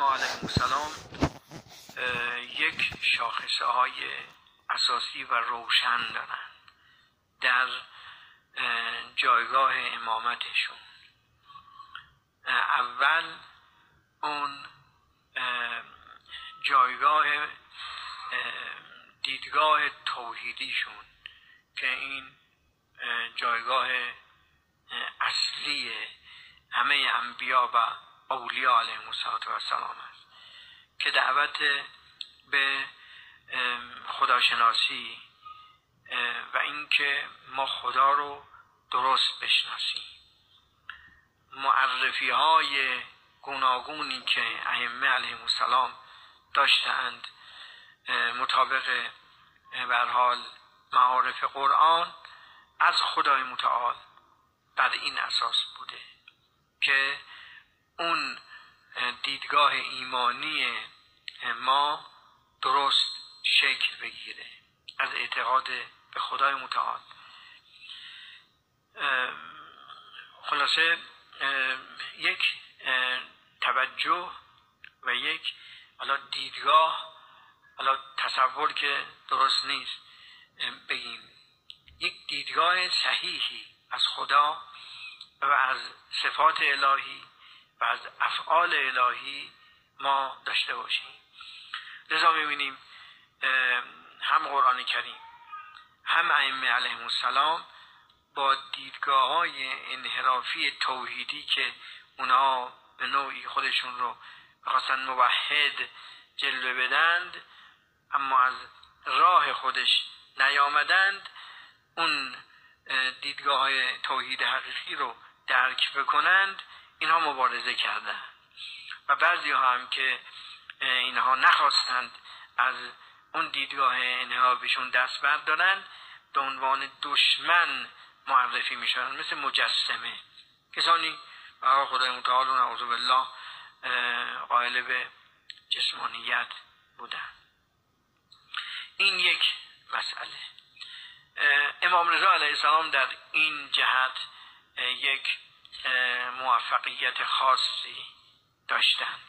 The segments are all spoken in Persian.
ما علیهم السلام یک شاخصه های اساسی و روشن دارن در جایگاه امامتشون. اول اون جایگاه دیدگاه توحیدیشون که این جایگاه اصلی همه انبیا و اولیاء علیهم السلام است که دعوت به خداشناسی و اینکه ما خدا رو درست بشناسیم. معرفی های گوناگونی که ائمه علیهم السلام داشتند مطابق به هر حال معارف قرآن از خدای متعال بر این اساس بوده که اون دیدگاه ایمانی ما درست شکل بگیره از اعتقاد به خدای متعال. خلاصه یک توجه و یک دیدگاه، تصور که درست نیست بگیم، یک دیدگاه صحیحی از خدا و از صفات الهی و از افعال الهی ما داشته باشیم. لذا می‌بینیم هم قرآن کریم هم ائمه علیهم السلام با دیدگاه‌های انحرافی توحیدی که اونا به نوعی خودشون رو بخواستن موحد جلوه بدند اما از راه خودش نیامدند، اون دیدگاه توحید حقیقی رو درک بکنند، اینها مبارزه کردند و بعضی ها هم که اینها نخواستند از اون دیدگاه انحرافیشون دست بردارن به عنوان دشمن معرفی میشن، مثل مجسمه، کسانی خدای متعال و نعوذ بالله قائل به جسمانیت بودن. این یک مسئله. امام رضا علیه السلام در این جهت یک موفقیت خاصی داشتند.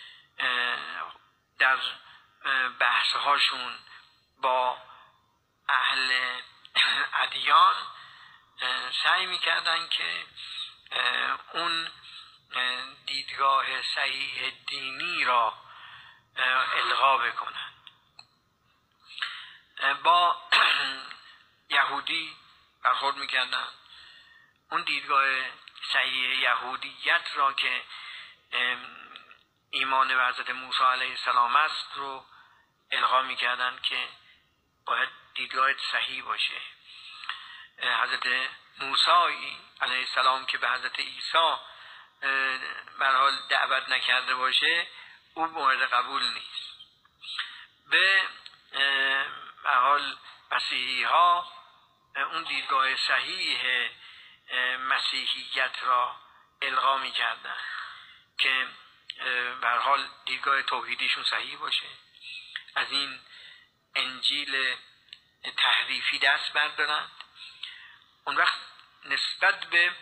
در بحث‌هاشون با اهل ادیان سعی می‌کردند که اون دیدگاه صحیح دینی را الغا بکنند. با یهودی برخورد می‌کردند، اون دیدگاه صحیح یهودیت را که ایمان به حضرت موسی علیه السلام است رو الغا می‌کردند که باید دیدگاه صحیح باشه. حضرت موسی علیه السلام که به حضرت عیسی به هر حال دعوت نکرده باشه او مورد قبول نیست. به هر حال مسیحی ها اون دیدگاه صحیح مسیحیت را الغا می‌کردند که به هر حال دیدگاه توحیدیشون صحیح باشه، از این انجیل تحریفی دست بردارند، اون وقت نسبت به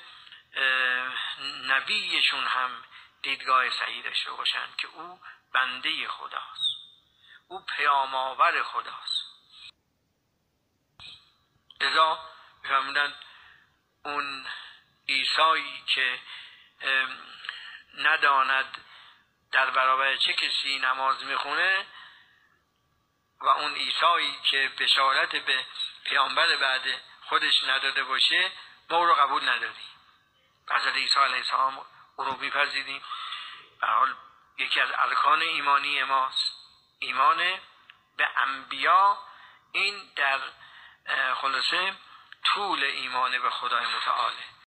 نبیشون هم دیدگاه صحیح داشته باشند که او بنده خداست، او پیام آور خداست. لذا می‌فرمودند اون عیسایی که نداند در برابر چه کسی نماز میخونه و اون عیسایی که بشارت به پیامبر بعد خودش نداده باشه ما او رو قبول نداریم. حضرت عیسی علیه السلام او رو میپذیریم. به هر حال یکی از ارکان ایمانی ماست ایمان به انبیا. این در خلاصه طول ایمان به خدای متعاله.